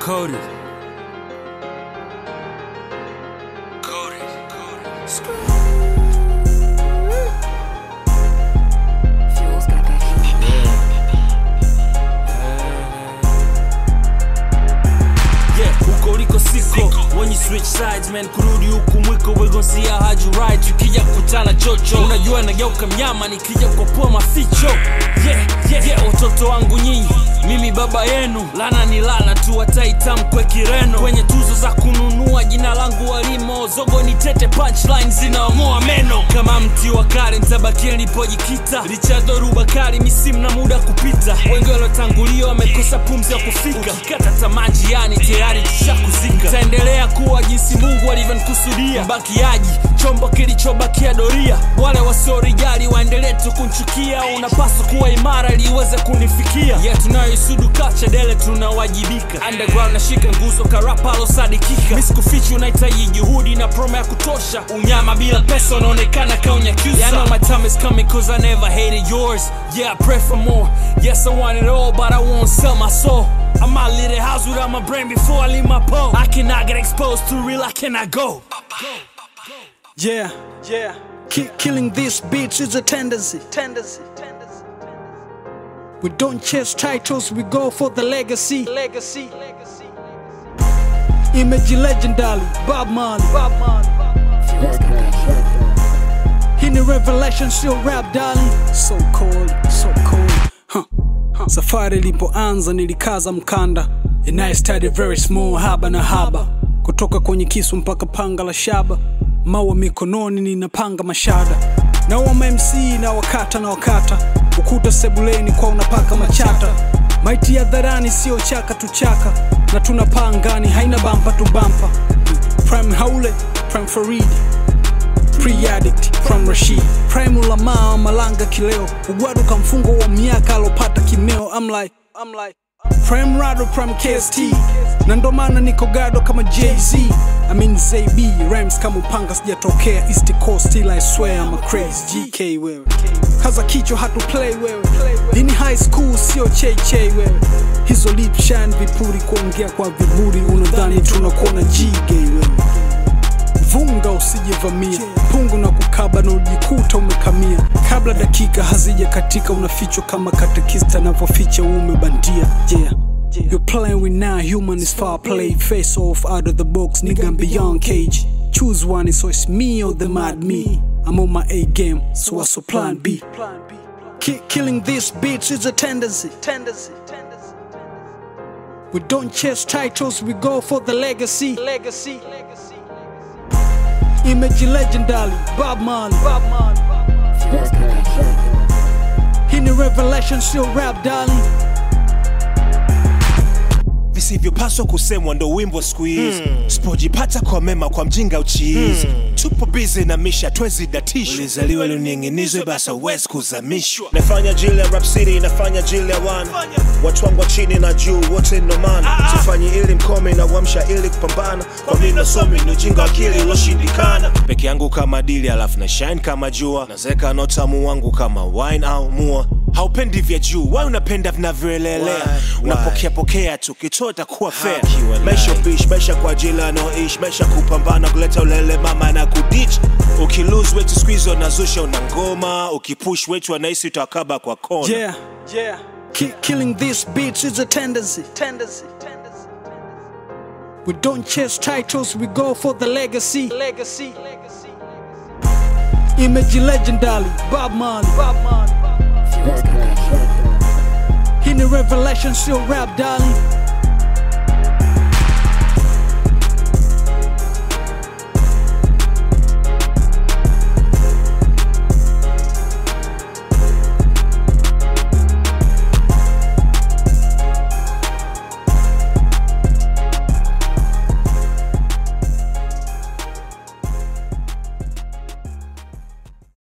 Cody. Fuel's got that Huko liko siko when you switch sides man, kurudi huku mwiko we gon see how you ride. Tukija kukutana chocho unajua nageuka mnyama nikija kupoa maficho. Watoto wangu nyinyi mimi baba yenu, lana ni lana tu wataitamkwe kireno. Kwenye tuzo za kununua jina langu walimo, zogo ni tete punchline zinaomoa meno. Kama mti wa kale nitabakia nilipojikita, Richard Rubakari misimu na muda kupita. Wengi waliotangulia wamekosa pumzi ya kufika, ukikata tamaa njiani tayari tushakuzika. Taendelea kuwa jinsi Mungu alivyonikusudia, mbakiaji chombo kilichobakia doria. Wale wasiorijali waendelee tu kunchukia, unapaswa kuwa imara ili uweze kunifikia. Tunayoisudu culture dele tunawajibika, underground na shika nguzo karapa alosadikika. Misikufichi unahitaji juhudi na promo ya kutosha, unyama bila pesa unaonekana kaunyakusa. I know my time is coming cause I never hated yours. Yeah, I pray for more. Yes, I want it all but I won't sell my soul. I might leave the house without my brain before I leave my pole. I cannot get exposed to real, I cannot go. Killing these beats is a tendency. We don't chase titles, we go for the legacy. Image legendary, Bob Marley. fuel's got that In the revelation, still rap darling. So cold. Safari ilipoanza nilikaza mkanda, and I started very small, haba na haba. Kutoka kwenye kisu mpaka panga la shaba, mawa mikononi ninapanga mashada. Na wama MC na wakata, ukuta sebuleni kwa unapaka machata. Maiti ya dharani sio chaka tu chaka, na tunapaa angani haina bampa tu bampa. Prime Haule, Prime Farid, Pre-addict, Prime Rashid, Prime Ulama, Malanga kileo. Ugwadu kamfungo wa miaka alopata kimeo. I'm like Prime Rado, Prime KST, na ndo maana niko gado kama Jay-Z. I mean ZB, rhymes kama upanga sijatokea East Coast, till I swear I'm a crazy GK wewe. Kaza kicho hatu play wewe, ini high school sio cheche wewe. Hizo lip shine vipuri kuongea kwa viburi, unadhani tunakuona G-gay wewe. Vunga usijevamia, pungu na kukaba na ujikuta umekamia. Kabla dakika hazija katika unafichwa kama katekista na voficha umebandia. You're playing with now, human is far play. Face off out of the box, nigga I'm beyond cage. Choose one, so it's me or the mad me. I'm on my A game, so what's your plan B? Killing these beats is a tendency. We don't chase titles, we go for the legacy. Image legendary, Bob Marley. fuel's got that In the revelation, still rap darling. Visivyopaswa kusemwa ndo wimbo squeeze. Spojipata kwa mema kwa mjinga uchiizi. Tupo busy na misha twezi datisho. Ulizaliwa lunyenginizwe basa wezi kuzamishwa. Nafanya jili ya rap city, nafanya jili ya one. Watu wangu wa chini na juu wote ndo mana. Sifanyi ili mkome na wamsha ili kupambana. Kwa mino somi ni ujinga akili uloshindikana. Peke yangu kama dili alafu na shine kama jua. Nazeka notamu wangu kama wine au mua. Haupendi vya juu, why unapenda vinavyoelelea. Unapokea tu kichota kuwa fair. Maisha bish, maisha kwa jila no ish. Maisha kupambana kuleta ulele mama na kuditch. Ukilose wetu squeeze unazusha unangoma. Ukipush wetu wanaisi utakaba kwa kona. Killing these beats is a tendency. We don't chase titles, we go for the legacy. Image legendary, Bob Marley. fuel's got that In the revelation, still rap darling.